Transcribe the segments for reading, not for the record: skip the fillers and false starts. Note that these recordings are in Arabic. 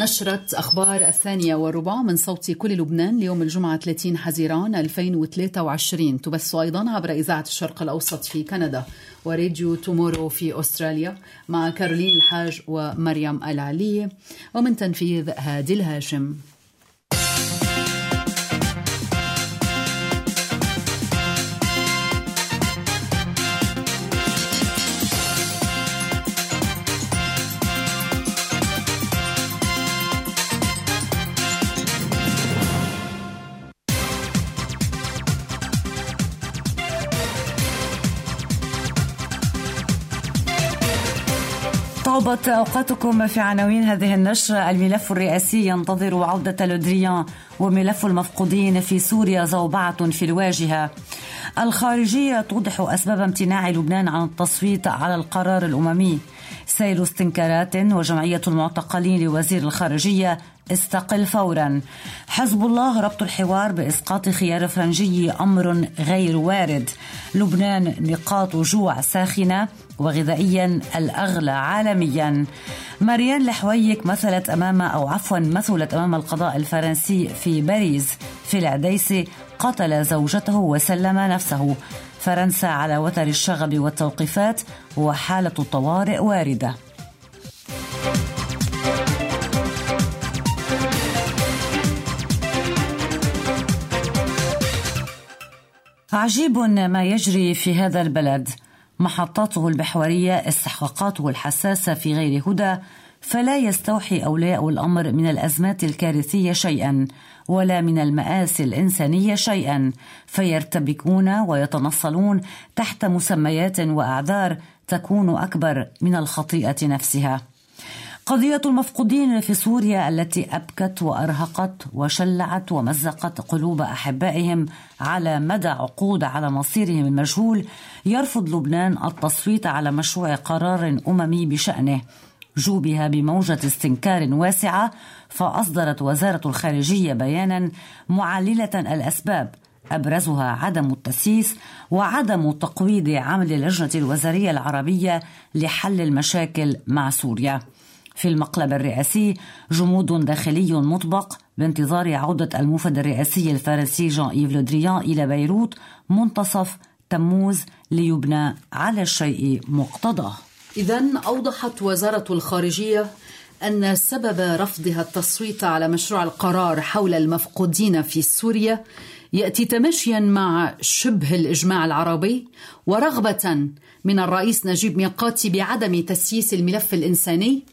نشرة أخبار 2:15 من صوت كل لبنان ليوم الجمعة 30 حزيران 2023. تبث أيضا عبر إذاعة الشرق الأوسط في كندا وراديو تومورو في أستراليا مع كارولين الحاج ومريم العلي، ومن تنفيذ هادي الهاشم. طابت أوقاتكم في عناوين هذه النشرة. الملف الرئاسي ينتظر عودة لودريان، وملف المفقودين في سوريا زوبعة في الواجهة. الخارجية توضح أسباب امتناع لبنان عن التصويت على القرار الأممي. سيل استنكارات وجمعية المعتقلين لوزير الخارجية استقل فورا. حزب الله ربط الحوار بإسقاط خيار فرنجي أمر غير وارد. لبنان نقاط جوع ساخنة وغذائيا الأغلى عالميا. ماريان لحويك مثلت أمام القضاء الفرنسي في باريس. في العديسي قتل زوجته وسلم نفسه. فرنسا على وتر الشغب والتوقيفات وحالة الطوارئ واردة. عجيب ما يجري في هذا البلد. محطاته البحورية استحقاقاته الحساسة في غير هدى، فلا يستوحي أولياء الأمر من الأزمات الكارثية شيئا ولا من المآسي الإنسانية شيئا، فيرتبكون ويتنصلون تحت مسميات وأعذار تكون أكبر من الخطيئة نفسها. قضية المفقودين في سوريا التي أبكت وأرهقت وشلعت ومزقت قلوب أحبائهم على مدى عقود على مصيرهم المجهول، يرفض لبنان التصويت على مشروع قرار أممي بشأنه. جوبها بموجة استنكار واسعة، فأصدرت وزارة الخارجية بيانا معللة الأسباب، أبرزها عدم التسييس وعدم تقويض عمل اللجنة الوزارية العربية لحل المشاكل مع سوريا. في المقلب الرئاسي جمود داخلي مطبق بانتظار عودة الموفد الرئاسي الفرنسي جان إيف لودريان إلى بيروت منتصف تموز ليبنى على الشيء مقتضاه. إذن أوضحت وزارة الخارجية أن سبب رفضها التصويت على مشروع القرار حول المفقودين في سوريا يأتي تماشيا مع شبه الإجماع العربي ورغبة من الرئيس نجيب ميقاتي بعدم تسييس الملف الإنساني،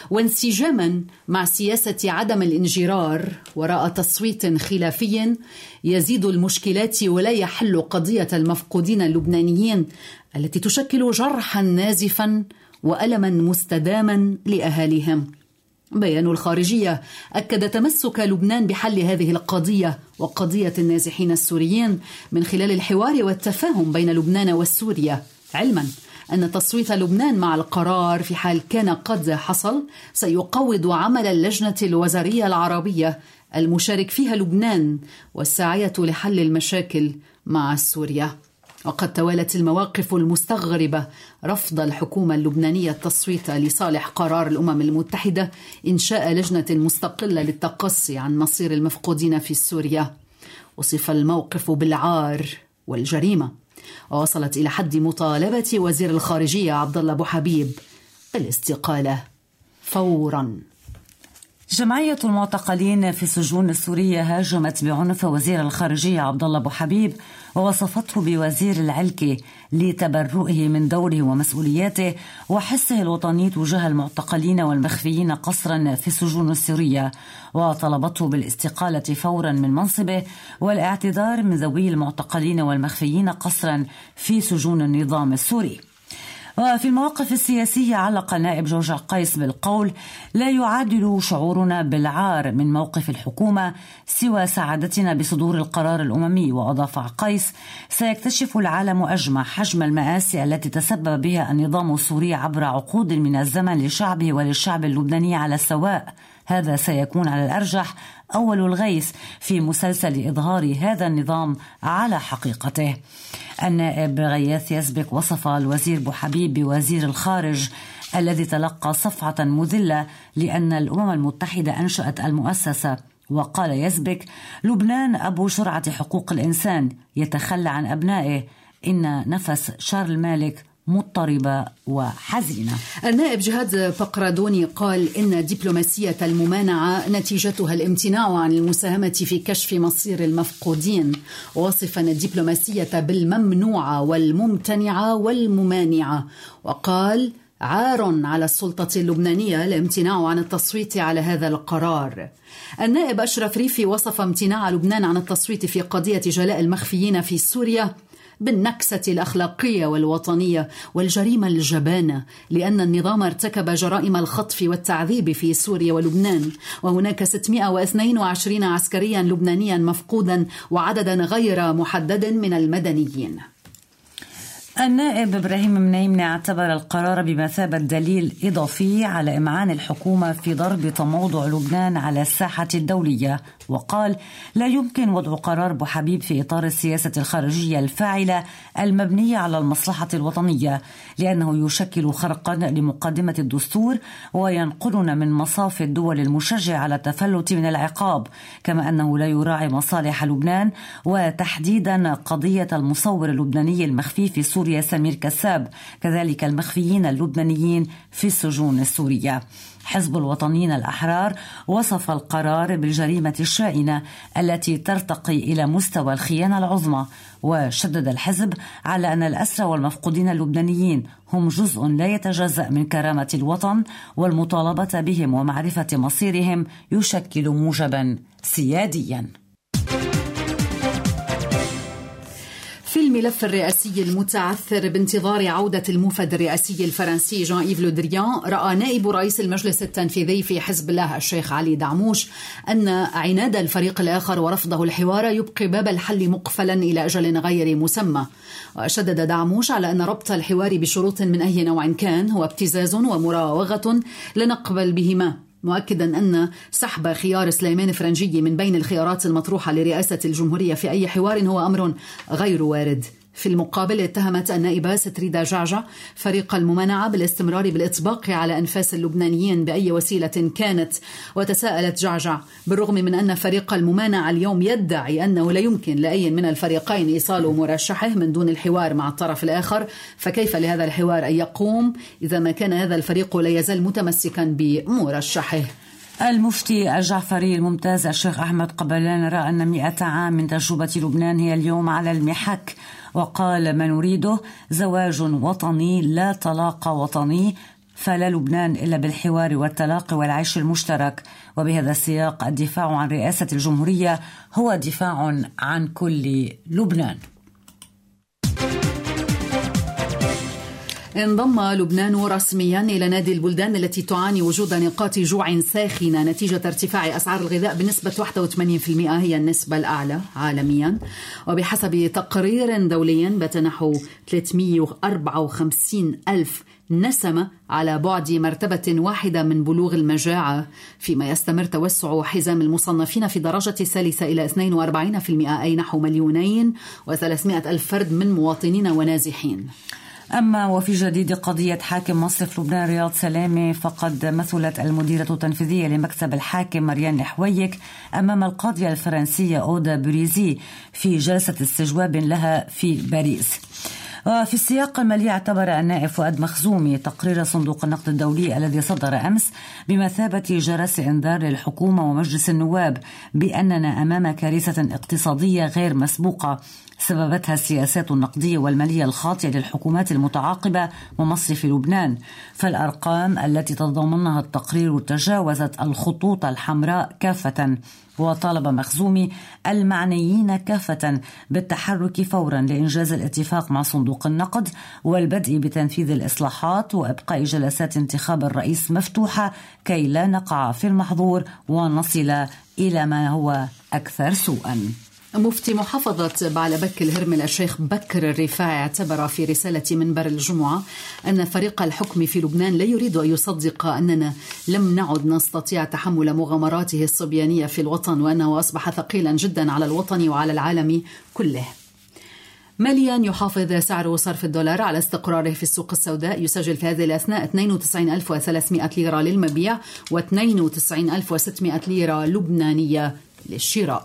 وانسجاما مع سياسة عدم الانجرار وراء تصويت خلافي يزيد المشكلات ولا يحل قضية المفقودين اللبنانيين التي تشكل جرحا نازفا وألما مستداما لأهاليهم. بيان الخارجية أكد تمسك لبنان بحل هذه القضية وقضية النازحين السوريين من خلال الحوار والتفاهم بين لبنان والسوريا، علما أن تصويت لبنان مع القرار في حال كان قد حصل سيقوض عمل اللجنة الوزارية العربية المشارك فيها لبنان والساعية لحل المشاكل مع سوريا. وقد توالت المواقف المستغربة رفض الحكومة اللبنانية التصويت لصالح قرار الأمم المتحدة إنشاء لجنة مستقلة للتقصي عن مصير المفقودين في سوريا. وصف الموقف بالعار والجريمة، ووصلت إلى حد مطالبة وزير الخارجية عبدالله أبو حبيب بالاستقالة فورا. جمعية المعتقلين في السجون السورية هاجمت بعنف وزير الخارجية عبدالله أبو حبيب ووصفته بوزير العلكة لتبرؤه من دوره ومسؤولياته وحسه الوطني تجاه المعتقلين والمخفيين قسرا في السجون السورية، وطلبته بالاستقالة فورا من منصبه والاعتذار من ذوي المعتقلين والمخفيين قسرا في سجون النظام السوري. وفي المواقف السياسية علق النائب جورج قيس بالقول: لا يعادل شعورنا بالعار من موقف الحكومة سوى سعادتنا بصدور القرار الأممي. وأضاف قيس: سيكتشف العالم أجمع حجم المآسي التي تسبب بها النظام السوري عبر عقود من الزمن لشعبه وللشعب اللبناني على السواء. هذا سيكون على الأرجح أول الغيث في مسلسل إظهار هذا النظام على حقيقته. النائب غياث يزبك وصف الوزير بو حبيب بوزير الخارج الذي تلقى صفعة مذلة لأن الأمم المتحدة أنشأت المؤسسة. وقال يزبك: لبنان أبو شرعة حقوق الإنسان يتخلى عن أبنائه. إن نفس شارل مالك مضطربة وحزينة. النائب جهاد بقردوني قال إن دبلوماسية الممانعة نتيجتها الامتناع عن المساهمة في كشف مصير المفقودين، وصفا الدبلوماسية بالممنوعة والممتنعة والممانعة، وقال: عار على السلطة اللبنانية الامتناع عن التصويت على هذا القرار. النائب أشرف ريفي وصف امتناع لبنان عن التصويت في قضية جلاء المخفيين في سوريا بالنكسة الأخلاقية والوطنية والجريمة الجبانة، لأن النظام ارتكب جرائم الخطف والتعذيب في سوريا ولبنان، وهناك 622 عسكريا لبنانيا مفقودا وعددا غير محدد من المدنيين. النائب إبراهيم منيمني اعتبر القرار بمثابة دليل إضافي على إمعان الحكومة في ضرب تموضع لبنان على الساحة الدولية، وقال: لا يمكن وضع قرار بوحبيب في إطار السياسة الخارجية الفاعلة المبنية على المصلحة الوطنية، لأنه يشكل خرقا لمقدمة الدستور وينقلنا من مصاف الدول المشجعة على التفلت من العقاب، كما أنه لا يراعي مصالح لبنان وتحديدا قضية المصور اللبناني المخفي في سوريا سمير كساب، كذلك المخفيين اللبنانيين في السجون السورية. حزب الوطنيين الأحرار وصف القرار بالجريمة الشائنة التي ترتقي إلى مستوى الخيانة العظمى، وشدد الحزب على أن الأسرى والمفقودين اللبنانيين هم جزء لا يتجزأ من كرامة الوطن، والمطالبة بهم ومعرفة مصيرهم يشكل موجبا سياديا. في الملف الرئاسي المتعثر بانتظار عودة الموفد الرئاسي الفرنسي جان إيف لو دريان، رأى نائب رئيس المجلس التنفيذي في حزب الله الشيخ علي دعموش أن عناد الفريق الآخر ورفضه الحوار يبقي باب الحل مقفلا إلى أجل غير مسمى. وشدد دعموش على أن ربط الحوار بشروط من أي نوع كان هو ابتزاز ومراوغة لا نقبل بهما، مؤكدا أن سحب خيار سليمان فرنجي من بين الخيارات المطروحة لرئاسة الجمهورية في أي حوار هو أمر غير وارد. في المقابل اتهمت النائبة ستريدا جعجع فريق الممانعة بالاستمرار بالإطباق على أنفاس اللبنانيين بأي وسيلة كانت، وتساءلت جعجع: بالرغم من أن فريق الممانعة اليوم يدعي أنه لا يمكن لأي من الفريقين إيصال مرشحه من دون الحوار مع الطرف الآخر، فكيف لهذا الحوار أن يقوم إذا ما كان هذا الفريق لا يزال متمسكا بمرشحه؟ المفتي الجعفري الممتاز الشيخ أحمد قبلان رأى أن 100 عام من تجربة لبنان هي اليوم على المحك، وقال: ما نريده زواج وطني لا طلاق وطني، فلا لبنان إلا بالحوار والتلاقي والعيش المشترك. وبهذا السياق الدفاع عن رئاسة الجمهورية هو دفاع عن كل لبنان. انضم لبنان رسميا إلى نادي البلدان التي تعاني وجود نقاط جوع ساخنة نتيجة ارتفاع أسعار الغذاء بنسبة 81%، هي النسبة الأعلى عالميا. وبحسب تقرير دولي بات نحو 354 ألف نسمة على بعد مرتبة واحدة من بلوغ المجاعة، فيما يستمر توسع حزام المصنفين في درجة الثالثة إلى 42%، أي نحو 2,300,000 فرد من مواطنين ونازحين. أما وفي جديد قضية حاكم مصرف لبنان رياض سلامة، فقد مثلت المديرة التنفيذية لمكتب الحاكم مريان حويك أمام القاضية الفرنسية أودا بريزي في جلسة استجواب لها في باريس. وفي السياق المالي اعتبر النائب فؤاد مخزومي تقرير صندوق النقد الدولي الذي صدر أمس بمثابة جرس إنذار للحكومة ومجلس النواب بأننا أمام كارثة اقتصادية غير مسبوقة سببتها السياسات النقدية والمالية الخاطئة للحكومات المتعاقبة ومصرف لبنان. فالأرقام التي تضمنها التقرير تجاوزت الخطوط الحمراء كافة. وطالب مخزومي المعنيين كافة بالتحرك فورا لإنجاز الاتفاق مع صندوق النقد والبدء بتنفيذ الإصلاحات وإبقاء جلسات انتخاب الرئيس مفتوحة كي لا نقع في المحظور ونصل إلى ما هو أكثر سوءا. مفتي محافظة بعلبك الهرمل الشيخ بكر الرفاعي اعتبر في رسالة منبر الجمعة أن فريق الحكم في لبنان لا يريد أن يصدق أننا لم نعد نستطيع تحمل مغامراته الصبيانية في الوطن، وأنه أصبح ثقيلا جدا على الوطن وعلى العالم كله. ماليا يحافظ سعر صرف الدولار على استقراره في السوق السوداء، يسجل في هذه الأثناء 92,300 ليرة للمبيع و92,600 ليرة لبنانية للشراء.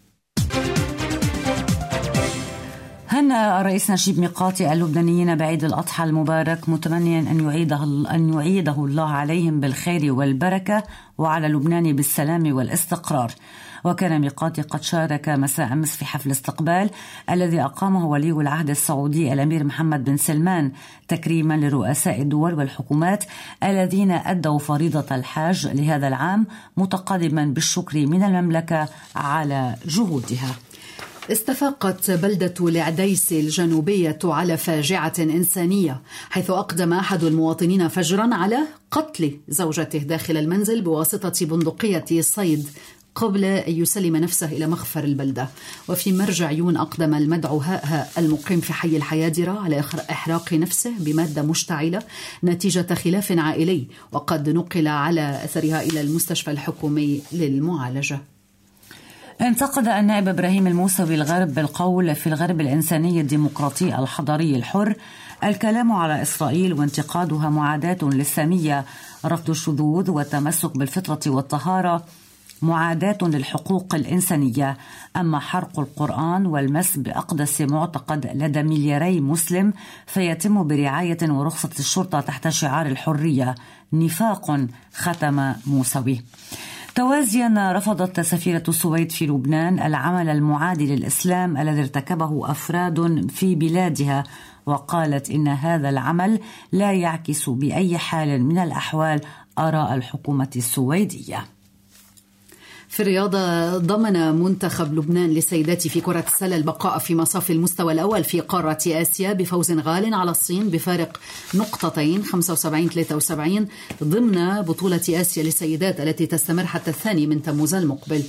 هنأ الرئيس نجيب ميقاتي اللبنانيين بعيد الأضحى المبارك، متمنيا أن يعيده الله عليهم بالخير والبركة وعلى لبنان بالسلام والاستقرار. وكان ميقاتي قد شارك مساء أمس في حفل استقبال الذي أقامه ولي العهد السعودي الأمير محمد بن سلمان تكريما لرؤساء الدول والحكومات الذين أدوا فريضة الحاج لهذا العام، متقدما بالشكر من المملكة على جهودها. استفاقت بلدة العديس الجنوبية على فاجعة إنسانية، حيث أقدم أحد المواطنين فجرا على قتل زوجته داخل المنزل بواسطة بندقية صيد قبل أن يسلم نفسه إلى مخفر البلدة. وفي مرجع عيون أقدم المدعو هاء المقيم في حي الحيادرة على إحراق نفسه بمادة مشتعلة نتيجة خلاف عائلي، وقد نقل على أثرها إلى المستشفى الحكومي للمعالجة. انتقد النائب إبراهيم الموسوي الغرب بالقول في الغرب الإنساني الديمقراطي الحضاري الحر الكلام على إسرائيل وانتقادها معاداة للسامية، رفض الشذوذ والتمسك بالفطرة والطهارة معاداة للحقوق الإنسانية، أما حرق القرآن والمس بأقدس معتقد لدى ملياري مسلم فيتم برعاية ورخصة الشرطة تحت شعار الحرية نفاق، ختم موسوي. توازيا رفضت سفيرة السويد في لبنان العمل المعادي للإسلام الذي ارتكبه أفراد في بلادها، وقالت إن هذا العمل لا يعكس بأي حال من الأحوال آراء الحكومة السويدية. في الرياضة، ضمن منتخب لبنان للسيدات في كرة السلة البقاء في مصاف المستوى الأول في قارة آسيا بفوز غال على الصين بفارق نقطتين 75-73 ضمن بطولة آسيا للسيدات التي تستمر حتى 2 تموز المقبل.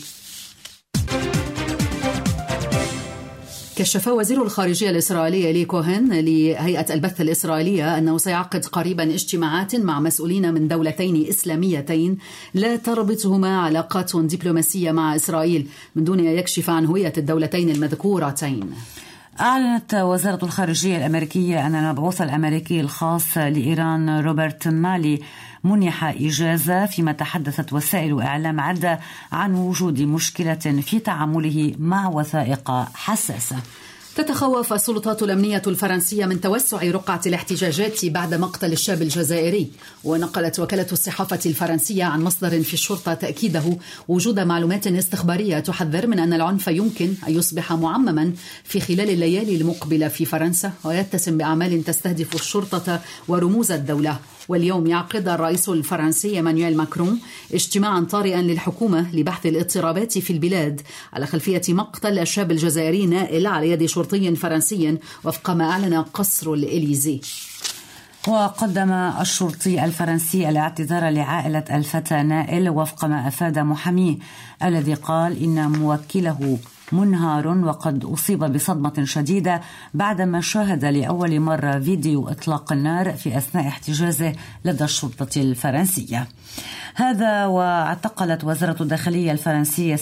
كشف وزير الخارجية الإسرائيلي إلي كوهن لهيئة البث الإسرائيلية أنه سيعقد قريبا اجتماعات مع مسؤولين من دولتين إسلاميتين لا تربطهما علاقات دبلوماسية مع إسرائيل من دون أن يكشف عن هوية الدولتين المذكورتين. أعلنت وزارة الخارجية الأمريكية أن المبعوث الأمريكي الخاص لإيران روبرت مالي منح إجازة، فيما تحدثت وسائل إعلام عدة عن وجود مشكلة في تعامله مع وثائق حساسة. تتخوف السلطات الأمنية الفرنسية من توسع رقعة الاحتجاجات بعد مقتل الشاب الجزائري. ونقلت وكالة الصحافة الفرنسية عن مصدر في الشرطة تأكيده وجود معلومات استخبارية تحذر من أن العنف يمكن أن يصبح معمما في خلال الليالي المقبلة في فرنسا، ويتسم بأعمال تستهدف الشرطة ورموز الدولة. واليوم يعقد الرئيس الفرنسي إيمانويل ماكرون اجتماعا طارئا للحكومة لبحث الاضطرابات في البلاد على خلفية مقتل الشاب الجزائري نائل على يد شرطي فرنسي، وفق ما أعلن قصر الإليزي. وقدم الشرطي الفرنسي الاعتذار لعائلة الفتى نائل، وفق ما أفاد محاميه الذي قال إن موكله منهار وقد أصيب بصدمة شديدة بعدما شاهد لأول مرة فيديو إطلاق النار في أثناء احتجازه لدى الشرطة الفرنسية. هذا واعتقلت وزارة الداخلية الفرنسية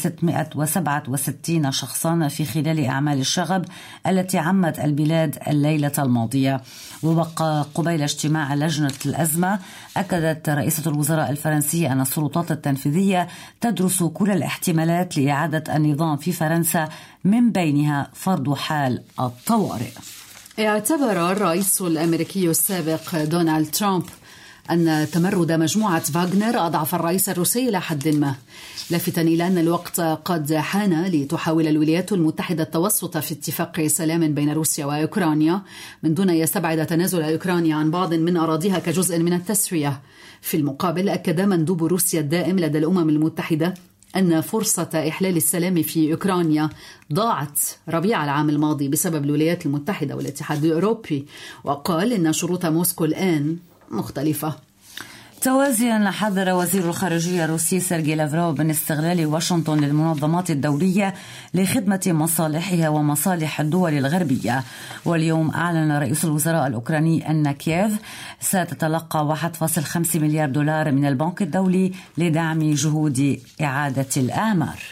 667 شخصا في خلال أعمال الشغب التي عمت البلاد الليلة الماضية. وبقى قبيل اجتماع لجنة الأزمة، أكدت رئيسة الوزراء الفرنسية أن السلطات التنفيذية تدرس كل الاحتمالات لإعادة النظام في فرنسا، من بينها فرض حال الطوارئ. اعتبر الرئيس الأمريكي السابق دونالد ترامب أن تمرد مجموعة فاغنر أضعف الرئيس الروسي إلى حد ما، لافتا إلى أن الوقت قد حان لتحاول الولايات المتحدة التوسط في اتفاق سلام بين روسيا وأوكرانيا من دون أن يستبعد تنازل أوكرانيا عن بعض من أراضيها كجزء من التسوية. في المقابل، أكد مندوب روسيا الدائم لدى الأمم المتحدة أن فرصة إحلال السلام في أوكرانيا ضاعت ربيع العام الماضي بسبب الولايات المتحدة والاتحاد الأوروبي، وقال إن شروط موسكو الآن مختلفة. توازيا حذر وزير الخارجية الروسي سيرجي لافروف من استغلال واشنطن للمنظمات الدولية لخدمة مصالحها ومصالح الدول الغربية. واليوم أعلن رئيس الوزراء الأوكراني أن كييف ستتلقى 1.5 مليار دولار من البنك الدولي لدعم جهود إعادة الأعمار.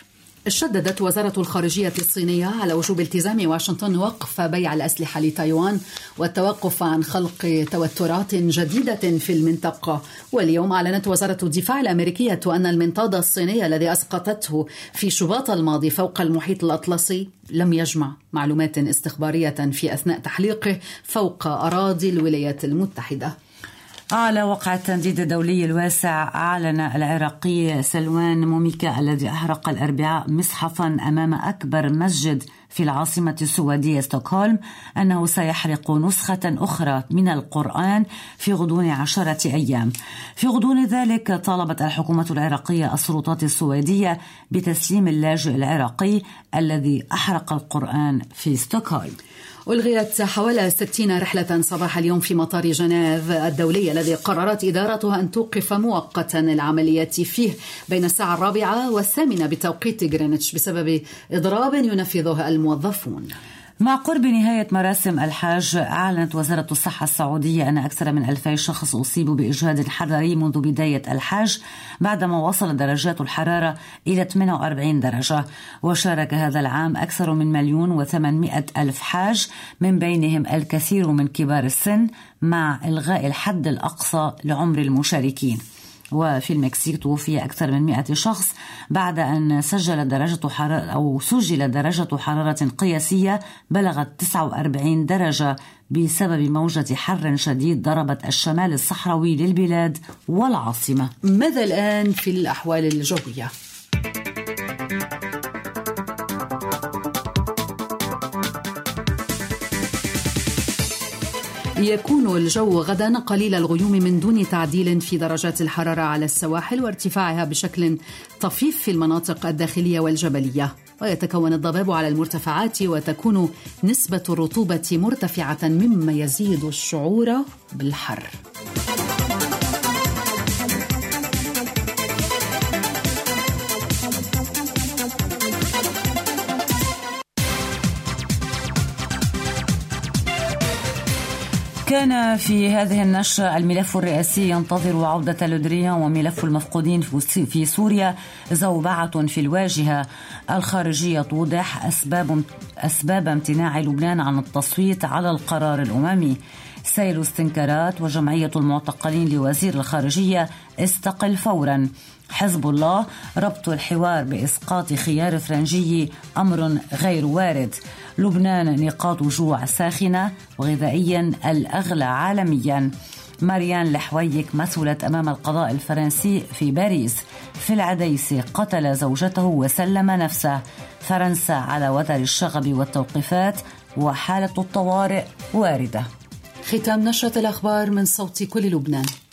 شددت وزارة الخارجية الصينية على وجوب التزام واشنطن وقف بيع الأسلحة لتايوان والتوقف عن خلق توترات جديدة في المنطقة. واليوم أعلنت وزارة الدفاع الأمريكية أن المنطاد الصيني الذي أسقطته في شباط الماضي فوق المحيط الأطلسي لم يجمع معلومات استخبارية في أثناء تحليقه فوق أراضي الولايات المتحدة. على وقع التنديد الدولي الواسع، أعلن العراقي سلوان موميكا الذي أحرق الأربعاء مصحفا أمام أكبر مسجد في العاصمة السويدية ستوكهولم أنه سيحرق نسخة أخرى من القرآن في غضون 10 أيام. في غضون ذلك طالبت الحكومة العراقية السلطات السويدية بتسليم اللاجئ العراقي الذي أحرق القرآن في ستوكهولم. ألغيت حوالي 60 رحلة صباح اليوم في مطار جنيف الدولي الذي قررت إدارتها أن توقف مؤقتا العمليات فيه بين الساعة 4 و8 بتوقيت غرينتش بسبب إضراب ينفذه الموظفون. مع قرب نهاية مراسم الحج، أعلنت وزارة الصحة السعودية أن أكثر من 2000 شخص أصيبوا بإجهاد حراري منذ بداية الحج بعدما وصل درجات الحرارة إلى 48 درجة. وشارك هذا العام أكثر من 1,800,000 حاج، من بينهم الكثير من كبار السن، مع إلغاء الحد الأقصى لعمر المشاركين. وفي المكسيك توفي أكثر من 100 شخص بعد أن سجل درجة حرارة قياسية بلغت 49 درجة بسبب موجة حر شديد ضربت الشمال الصحراوي للبلاد والعاصمة. ماذا الآن في الأحوال الجوية؟ يكون الجو غدا قليل الغيوم من دون تعديل في درجات الحرارة على السواحل وارتفاعها بشكل طفيف في المناطق الداخلية والجبلية، ويتكون الضباب على المرتفعات وتكون نسبة الرطوبة مرتفعة مما يزيد الشعور بالحر. كان في هذه النشرة الملف الرئاسي ينتظر عودة لودريان وملف المفقودين في سوريا زوبعة في الواجهة. الخارجية توضح أسباب امتناع لبنان عن التصويت على القرار الأممي. سيل استنكارات وجمعية المعتقلين لوزير الخارجية استقل فورا. حزب الله ربط الحوار بإسقاط خيار فرنجي أمر غير وارد. لبنان نقاط جوع ساخنة وغذائيا الأغلى عالميا. ماريان لحويك مثلت أمام القضاء الفرنسي في باريس. في العديسي قتل زوجته وسلم نفسه. فرنسا على وتر الشغب والتوقيفات وحالة الطوارئ واردة. ختام نشرة الأخبار من صوت كل لبنان.